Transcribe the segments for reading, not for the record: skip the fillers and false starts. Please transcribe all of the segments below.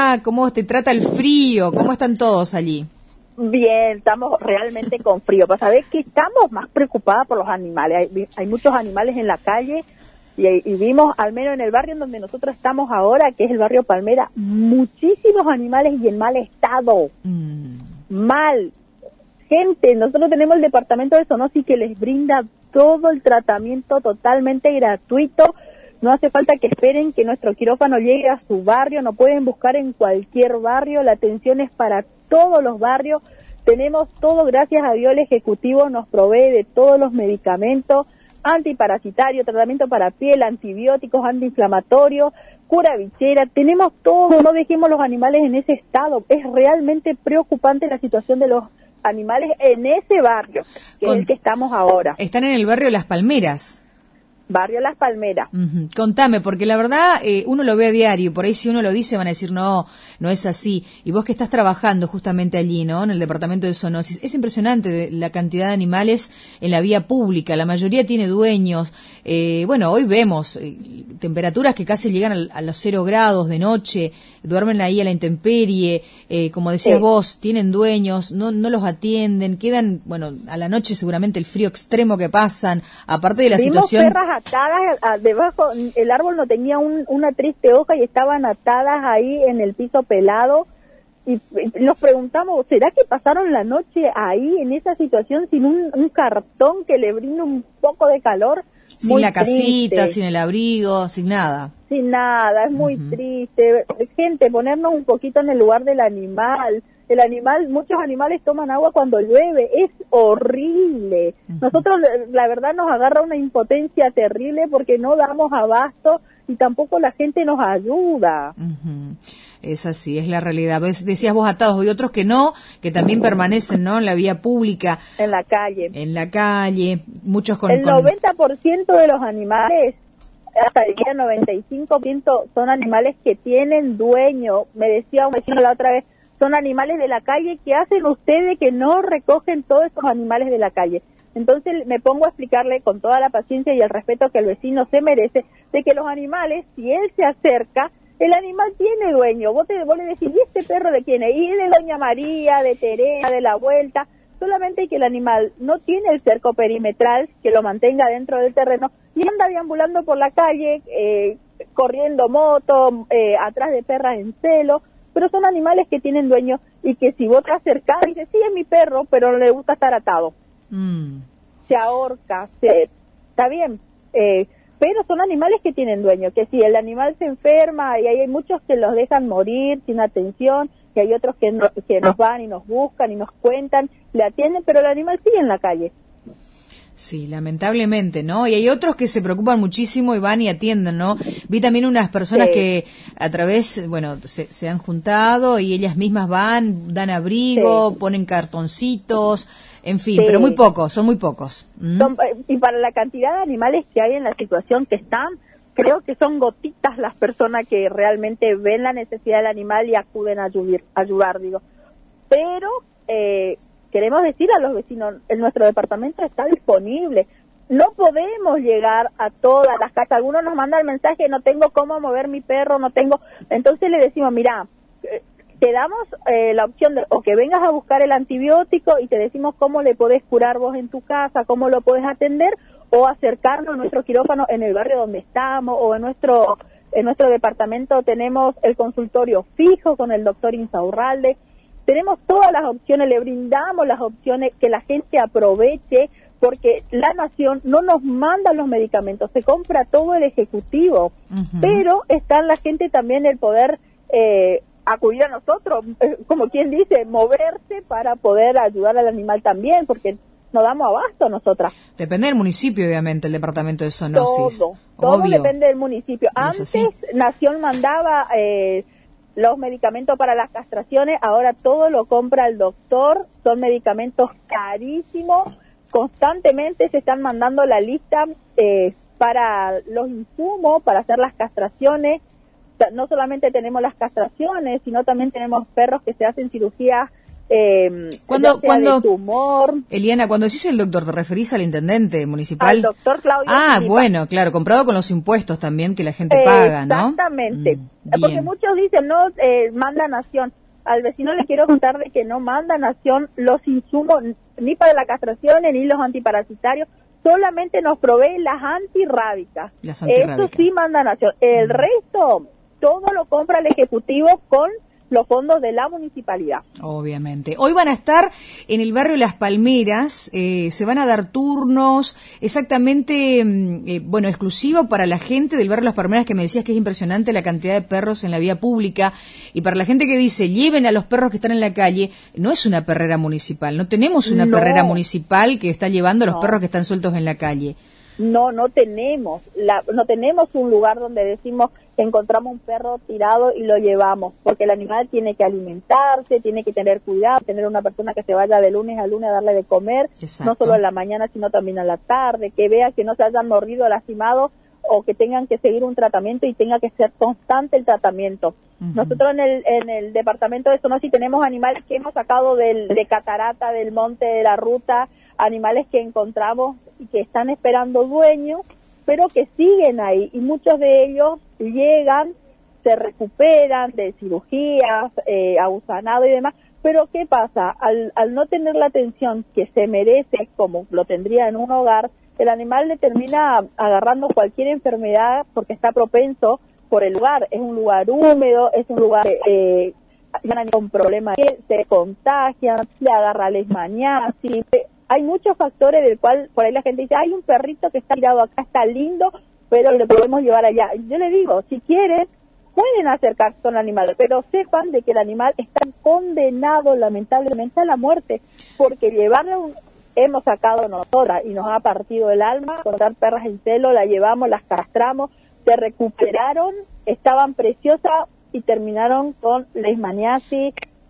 va? ¿Cómo te trata el frío? ¿Cómo están todos allí? Bien, estamos realmente con frío. Pues sabés que estamos más preocupadas por los animales. Hay muchos animales en la calle y vimos, al menos en el barrio en donde nosotros estamos ahora, que es el barrio Palmera, muchísimos animales y en mal estado. Mal. Gente, nosotros tenemos el departamento de zoonosis que les brinda todo el tratamiento totalmente gratuito. No hace falta que esperen que nuestro quirófano llegue a su barrio, no pueden buscar en cualquier barrio, la atención es para todos los barrios, tenemos todo, gracias a Dios el Ejecutivo nos provee de todos los medicamentos, antiparasitario, tratamiento para piel, antibióticos, antiinflamatorios, cura bichera, tenemos todo, no dejemos los animales en ese estado, es realmente preocupante la situación de los animales en ese barrio, que es el que estamos ahora. Están en el barrio Las Palmeras. Barrio Las Palmeras. Contame, porque la verdad uno lo ve a diario, por ahí si uno lo dice van a decir no es así. Y vos que estás trabajando justamente allí, ¿no? En el departamento de zoonosis, es impresionante la cantidad de animales en la vía pública, la mayoría tiene dueños. Bueno, hoy vemos temperaturas que casi llegan a los 0 grados de noche, duermen ahí a la intemperie, como decías vos, tienen dueños, no los atienden, quedan, bueno, a la noche seguramente el frío extremo que pasan, aparte de la situación... atadas debajo, el árbol no tenía una triste hoja y estaban atadas ahí en el piso pelado y nos preguntamos, ¿será que pasaron la noche ahí en esa situación sin un cartón que le brinde un poco de calor? Sin muy la casita, triste. sin el abrigo, sin nada. Sin nada, es muy triste. Gente, ponernos un poquito en el lugar del animal. El animal, muchos animales toman agua cuando llueve, es horrible. Nosotros, la verdad, nos agarra una impotencia terrible porque no damos abasto y tampoco la gente nos ayuda. Es así, es la realidad. Decías vos atados, y otros que no, que también permanecen, ¿no? En la vía pública. En la calle. En la calle, muchos con... El 90% de los animales, hasta el día 95%, son animales que tienen dueño. Me decía un vecino la otra vez, son animales de la calle. ¿Qué hacen ustedes que no recogen todos esos animales de la calle? Entonces me pongo a explicarle con toda la paciencia y el respeto que el vecino se merece, de que los animales, si él se acerca, el animal tiene dueño. Vos le decís, ¿y este perro de quién es? Y de doña María, de Teresa, de la Vuelta. Solamente que el animal no tiene el cerco perimetral que lo mantenga dentro del terreno y anda deambulando por la calle, corriendo moto, atrás de perras en celo, pero son animales que tienen dueño y que si vos te acercás, dices, sí, es mi perro, pero no le gusta estar atado. Se ahorca, está bien, pero son animales que tienen dueño, que si el animal se enferma, y hay muchos que los dejan morir sin atención, y hay otros que nos van y nos buscan y nos cuentan, le atienden, pero el animal sigue en la calle. Sí, lamentablemente, ¿no? Y hay otros que se preocupan muchísimo y van y atienden, ¿no? Vi también unas personas que a través, bueno, se han juntado y ellas mismas van, dan abrigo, ponen cartoncitos, en fin, pero muy pocos, son muy pocos. Y para la cantidad de animales que hay en la situación que están, creo que son gotitas las personas que realmente ven la necesidad del animal y acuden a ayudar, digo. Pero queremos decir a los vecinos, en nuestro departamento está disponible. No podemos llegar a todas las casas. Algunos nos mandan el mensaje, no tengo cómo mover mi perro, no tengo. Entonces le decimos, mira, te damos la opción de o que vengas a buscar el antibiótico y te decimos cómo le podés curar vos en tu casa, cómo lo podés atender, o acercarnos a nuestro quirófano en el barrio donde estamos, o en nuestro departamento tenemos el consultorio fijo con el doctor Insaurralde. Tenemos todas las opciones, le brindamos las opciones que la gente aproveche, porque la nación no nos manda los medicamentos, se compra todo el ejecutivo, pero está en la gente también el poder acudir a nosotros, como quien dice, moverse para poder ayudar al animal también, porque no damos abasto nosotras. Depende del municipio, obviamente, el departamento de zoonosis. Todo depende del municipio. Antes Nación mandaba los medicamentos para las castraciones, ahora todo lo compra el doctor, son medicamentos carísimos, constantemente se están mandando la lista para los insumos, para hacer las castraciones. No solamente tenemos las castraciones, sino también tenemos perros que se hacen cirugías Cuando de tumor. Eliana, cuando decís el doctor, ¿te referís al intendente municipal? Al doctor Claudio. Ah, bueno, claro, comprado con los impuestos también que la gente paga, ¿no? Exactamente. Porque muchos dicen, no, manda Nación. Al vecino le quiero contar de que no manda Nación los insumos ni para la castración ni los antiparasitarios, solamente nos provee las antirrábicas. Eso sí manda Nación. El resto, todo lo compra el Ejecutivo con los fondos de la municipalidad. Obviamente. Hoy van a estar en el barrio Las Palmeras, se van a dar turnos exactamente, bueno, exclusivo para la gente del barrio Las Palmeras, que me decías que es impresionante la cantidad de perros en la vía pública, y para la gente que dice, lleven a los perros que están en la calle, no es una perrera municipal, no tenemos una perrera municipal que está llevando a los perros que están sueltos en la calle. No tenemos un lugar donde decimos encontramos un perro tirado y lo llevamos, porque el animal tiene que alimentarse, tiene que tener cuidado, tener una persona que se vaya de lunes a lunes a darle de comer, no solo en la mañana sino también a la tarde, que vea que no se hayan mordido, lastimado o que tengan que seguir un tratamiento y tenga que ser constante el tratamiento. Nosotros en el departamento de Zoonosis tenemos animales que hemos sacado de Catarata, del Monte de la Ruta, animales que encontramos y que están esperando dueños, pero que siguen ahí, y muchos de ellos llegan, se recuperan de cirugías, agusanado y demás, pero ¿qué pasa? Al no tener la atención que se merece, como lo tendría en un hogar, el animal le termina agarrando cualquier enfermedad porque está propenso por el lugar. Es un lugar húmedo, es un lugar con problemas que se contagian, le agarra leishmaniasis. Hay muchos factores del cual por ahí la gente dice, hay un perrito que está tirado acá, está lindo, pero le podemos llevar allá. Yo le digo, si quieren, pueden acercarse con el animal, pero sepan de que el animal está condenado lamentablemente a la muerte, porque llevarlo hemos sacado nosotras y nos ha partido el alma, contar perras en celo, la llevamos, las castramos, se recuperaron, estaban preciosas y terminaron con leishmaniasis,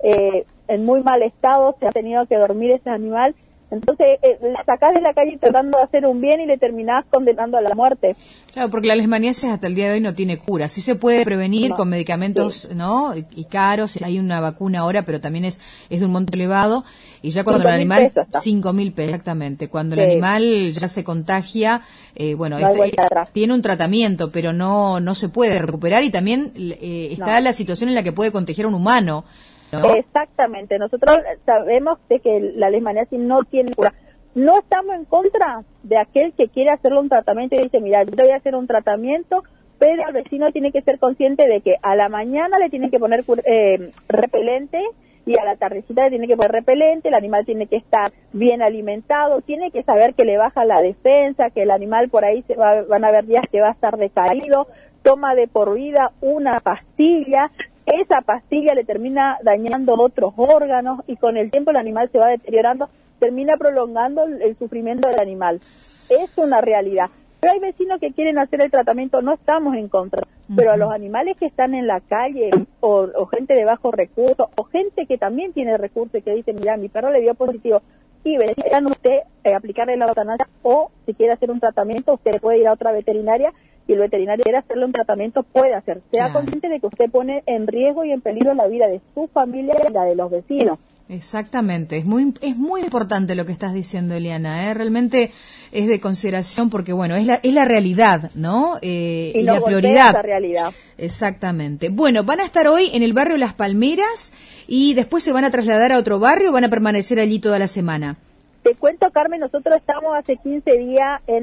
en muy mal estado, se ha tenido que dormir ese animal. Entonces, la sacás de la calle tratando de hacer un bien y le terminás condenando a la muerte. Claro, porque la leishmaniasis hasta el día de hoy no tiene cura. Sí se puede prevenir con medicamentos, ¿no? Y caros. Hay una vacuna ahora, pero también es de un monto elevado. Y ya cuando el animal... 5.000 pesos, exactamente. Cuando el animal ya se contagia, bueno, tiene un tratamiento, pero no se puede recuperar. Y también está la situación en la que puede contagiar a un humano, ¿no? Exactamente, nosotros sabemos de que la leishmaniasis no tiene cura. No estamos en contra de aquel que quiere hacerle un tratamiento y dice, mira, yo voy a hacer un tratamiento, pero el vecino tiene que ser consciente de que a la mañana le tienen que poner repelente y a la tardecita le tiene que poner repelente, el animal tiene que estar bien alimentado, tiene que saber que le baja la defensa, que el animal por ahí van a haber días que va a estar decaído, toma de por vida una pastilla. Esa pastilla le termina dañando otros órganos y con el tiempo el animal se va deteriorando, termina prolongando el sufrimiento del animal. Es una realidad. Pero hay vecinos que quieren hacer el tratamiento, no estamos en contra, pero a los animales que están en la calle o gente de bajos recursos o gente que también tiene recursos y que dice, mira, mi perro le dio positivo y vean usted aplicarle la eutanasia o si quiere hacer un tratamiento, usted puede ir a otra veterinaria y el veterinario quiere hacerle un tratamiento, puede hacer. Sea consciente de que usted pone en riesgo y en peligro la vida de su familia y la de los vecinos. Exactamente, es muy importante lo que estás diciendo, Eliana, realmente es de consideración porque, bueno, es la realidad, ¿no? Y la prioridad. Esa realidad. Exactamente. Bueno, van a estar hoy en el barrio Las Palmeras y después se van a trasladar a otro barrio o van a permanecer allí toda la semana. Te cuento, Carmen, nosotros estamos hace 15 días en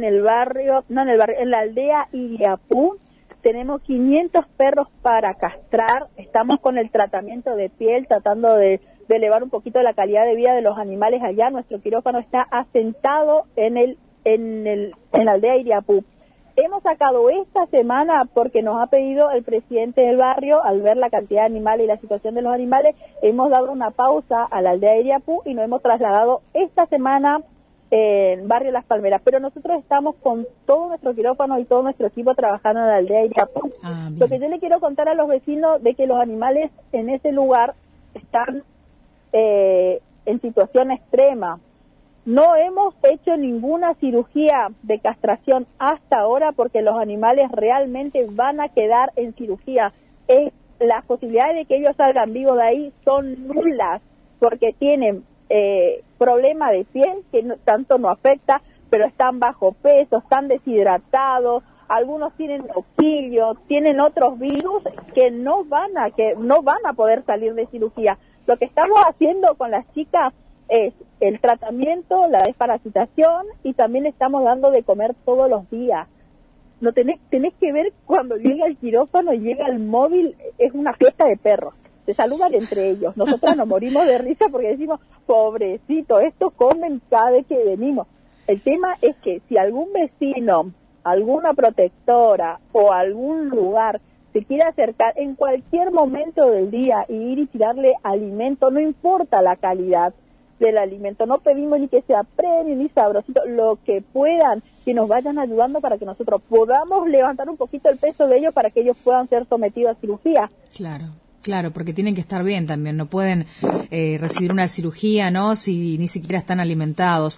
la aldea Iriapú. Tenemos 500 perros para castrar. Estamos con el tratamiento de piel, tratando de elevar un poquito la calidad de vida de los animales allá. Nuestro quirófano está asentado en la aldea Iriapú. Hemos sacado esta semana porque nos ha pedido el presidente del barrio, al ver la cantidad de animales y la situación de los animales, hemos dado una pausa a la aldea Iriapú y nos hemos trasladado esta semana en barrio Las Palmeras. Pero nosotros estamos con todo nuestro quirófano y todo nuestro equipo trabajando en la aldea Iriapú. Lo que yo le quiero contar a los vecinos de que los animales en ese lugar están en situación extrema. No hemos hecho ninguna cirugía de castración hasta ahora porque los animales realmente van a quedar en cirugía. Las posibilidades de que ellos salgan vivos de ahí son nulas. porque tienen problema de piel que tanto no afecta, pero están bajo peso, están deshidratados, algunos tienen oquilio, tienen otros virus que no van a poder salir de cirugía. Lo que estamos haciendo con las chicas es el tratamiento, la desparasitación, y también estamos dando de comer todos los días. No tenés que ver cuando llega el quirófano y llega el móvil, es una fiesta de perros. Se saludan entre ellos. Nosotros nos morimos de risa porque decimos, pobrecito, estos comen cada vez que venimos. El tema es que si algún vecino, alguna protectora o algún lugar se quiere acercar en cualquier momento del día y ir y tirarle alimento, no importa la calidad del alimento, no pedimos ni que sea premio ni sabrosito, lo que puedan, que nos vayan ayudando para que nosotros podamos levantar un poquito el peso de ellos para que ellos puedan ser sometidos a cirugía. Claro, porque tienen que estar bien también, no pueden recibir una cirugía, ¿no? Si ni siquiera están alimentados.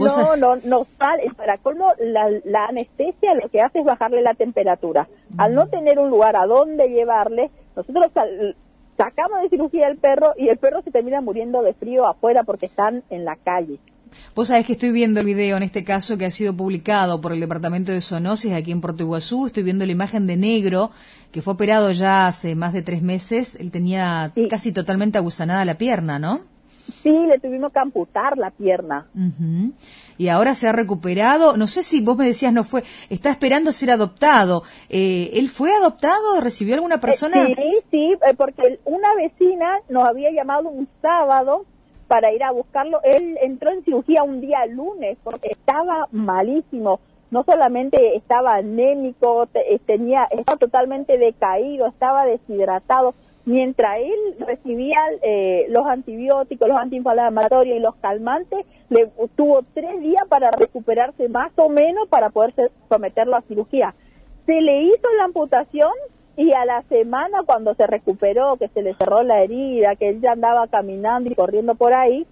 No sale, para colmo, la anestesia lo que hace es bajarle la temperatura. Al no tener un lugar a donde llevarle, nosotros sacamos de cirugía al perro y el perro se termina muriendo de frío afuera porque están en la calle. Vos sabés que estoy viendo el video, en este caso, que ha sido publicado por el Departamento de Zoonosis aquí en Puerto Iguazú. Estoy viendo la imagen de Negro, que fue operado ya hace más de 3 meses. Él tenía casi totalmente agusanada la pierna, ¿no? Sí, le tuvimos que amputar la pierna. Uh-huh. Y ahora se ha recuperado. No sé si vos me decías está esperando ser adoptado. ¿Él fue adoptado? ¿Recibió alguna persona? Sí, porque una vecina nos había llamado un sábado para ir a buscarlo. Él entró en cirugía un día lunes porque estaba malísimo. No solamente estaba anémico, estaba totalmente decaído, estaba deshidratado. Mientras él recibía los antibióticos, los antiinflamatorios y los calmantes, tuvo 3 días para recuperarse más o menos para poder someterlo a cirugía. Se le hizo la amputación y a la semana, cuando se recuperó, que se le cerró la herida, que él ya andaba caminando y corriendo por ahí,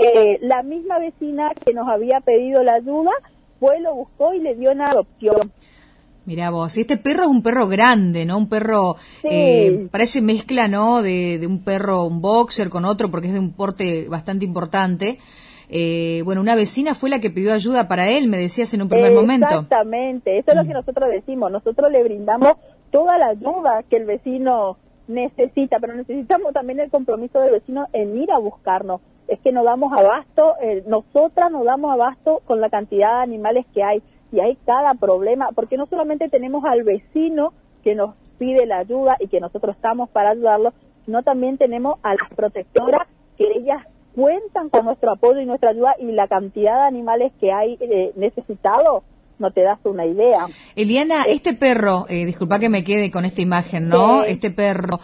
la misma vecina que nos había pedido la ayuda lo buscó y le dio una adopción. Mirá vos, este perro es un perro grande, ¿no? Un perro, sí. Parece mezcla, ¿no? De un perro, un boxer con otro, porque es de un porte bastante importante. Bueno, una vecina fue la que pidió ayuda para él, me decías en un primer momento. Exactamente, eso es lo que nosotros decimos. Nosotros le brindamos toda la ayuda que el vecino necesita, pero necesitamos también el compromiso del vecino en ir a buscarnos. Es que no damos abasto, nosotras no damos abasto con la cantidad de animales que hay. Y hay cada problema, porque no solamente tenemos al vecino que nos pide la ayuda y que nosotros estamos para ayudarlo, sino también tenemos a las protectoras que ellas cuentan con nuestro apoyo y nuestra ayuda, y la cantidad de animales que hay necesitados, no te das una idea. Eliana, este perro, disculpa que me quede con esta imagen, ¿no? Sí. Este perro,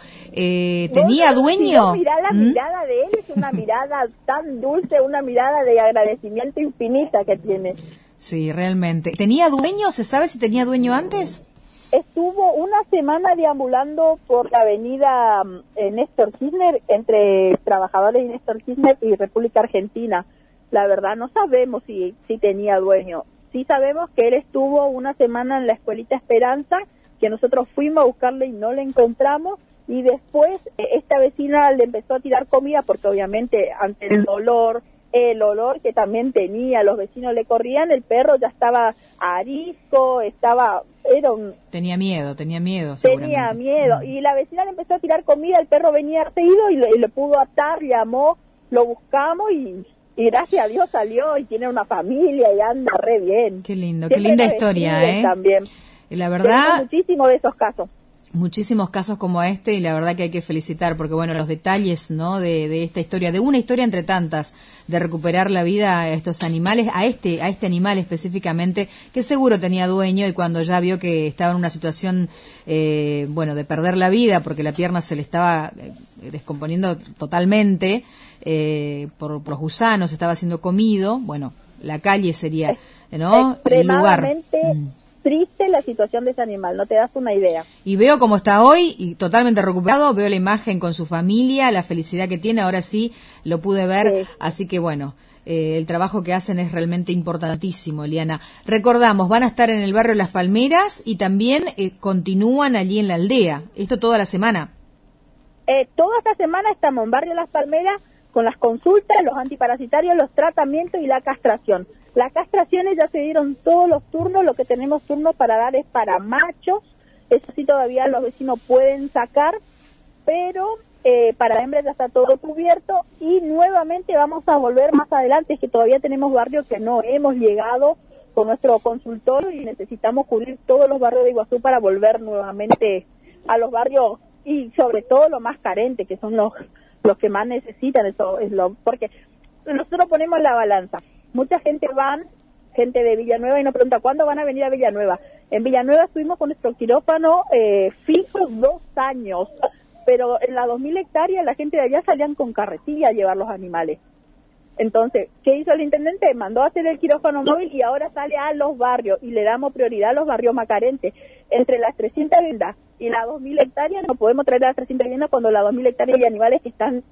¿tenía dueño? Mirá la mirada de él, es una mirada tan dulce, una mirada de agradecimiento infinita que tiene. Sí, realmente. ¿Tenía dueño? ¿Se sabe si tenía dueño antes? Estuvo una semana deambulando por la avenida Néstor Kirchner, entre Trabajadores y Néstor Kirchner y República Argentina. La verdad no sabemos si tenía dueño. Sí sabemos que él estuvo una semana en la escuelita Esperanza, que nosotros fuimos a buscarle y no le encontramos, y después esta vecina le empezó a tirar comida porque obviamente ante el olor que también tenía, los vecinos le corrían, el perro ya estaba arisco, Tenía miedo, Tenía miedo, y la vecina le empezó a tirar comida, el perro venía seguido y le pudo atar, llamó, lo buscamos y gracias a Dios salió y tiene una familia y anda re bien. Qué lindo, qué linda historia, ¿eh? También. La verdad, tenemos muchísimos de esos casos. Muchísimos casos como este, y la verdad que hay que felicitar, porque bueno, los detalles, ¿no? de esta historia, de una historia entre tantas, de recuperar la vida a estos animales, a este animal específicamente, que seguro tenía dueño, y cuando ya vio que estaba en una situación, de perder la vida, porque la pierna se le estaba descomponiendo totalmente, por los gusanos, estaba siendo comido, bueno, la calle sería, ¿no? El lugar. Triste la situación de ese animal, no te das una idea. Y veo cómo está hoy, y totalmente recuperado, veo la imagen con su familia, la felicidad que tiene, ahora sí lo pude ver, sí. Así que bueno, el trabajo que hacen es realmente importantísimo, Eliana. Recordamos, van a estar en el barrio Las Palmeras y también continúan allí en la aldea, esto toda la semana. Toda esta semana estamos en barrio Las Palmeras, con las consultas, los antiparasitarios, los tratamientos y la castración. Las castraciones ya se dieron todos los turnos, lo que tenemos turnos para dar es para machos, eso sí todavía los vecinos pueden sacar, pero para hembras ya está todo cubierto y nuevamente vamos a volver más adelante, es que todavía tenemos barrios que no hemos llegado con nuestro consultorio y necesitamos cubrir todos los barrios de Iguazú para volver nuevamente a los barrios y sobre todo los más carentes, que son los que más necesitan, eso es porque nosotros ponemos la balanza. Mucha gente gente de Villanueva y nos pregunta ¿cuándo van a venir a Villanueva? En Villanueva estuvimos con nuestro quirófano fijo 2 años, pero en las 2.000 hectáreas la gente de allá salían con carretilla a llevar los animales. Entonces, ¿qué hizo el intendente? Mandó a hacer el quirófano móvil y ahora sale a los barrios y le damos prioridad a los barrios más carentes. Entre las 300 viviendas y las 2.000 hectáreas no podemos traer a las 300 viviendas cuando las 2.000 hectáreas de animales que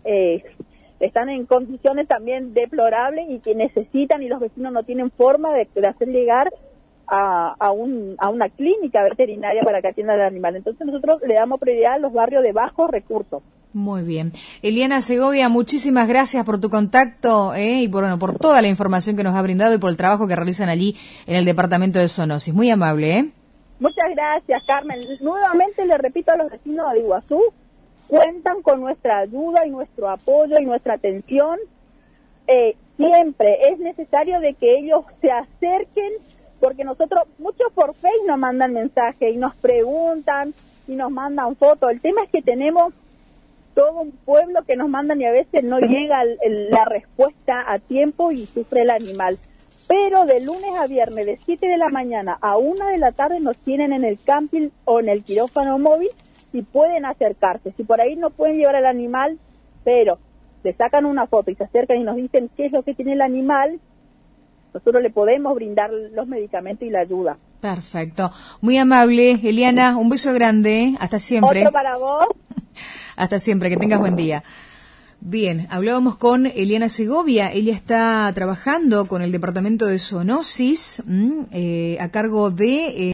están en condiciones también deplorables y que necesitan y los vecinos no tienen forma de hacer llegar a una clínica veterinaria para que atienda al animal. Entonces nosotros le damos prioridad a los barrios de bajos recursos. Muy bien. Eliana Segovia, muchísimas gracias por tu contacto y por toda la información que nos ha brindado y por el trabajo que realizan allí en el departamento de zoonosis. Muy amable. Muchas gracias, Carmen. Nuevamente le repito a los vecinos de Iguazú, cuentan con nuestra ayuda y nuestro apoyo y nuestra atención. Siempre es necesario de que ellos se acerquen, porque nosotros, muchos por Facebook nos mandan mensajes y nos preguntan y nos mandan fotos. El tema es que tenemos todo un pueblo que nos mandan y a veces no llega la respuesta a tiempo y sufre el animal. Pero de lunes a viernes, de 7 de la mañana a 1 de la tarde nos tienen en el camping o en el quirófano móvil y pueden acercarse. Si por ahí no pueden llevar al animal, pero le sacan una foto y se acercan y nos dicen qué es lo que tiene el animal, nosotros le podemos brindar los medicamentos y la ayuda. Perfecto. Muy amable, Eliana. Un beso grande. Hasta siempre. Otro para vos. Hasta siempre. Que tengas buen día. Bien, hablábamos con Eliana Segovia. Ella está trabajando con el departamento de zoonosis a cargo de...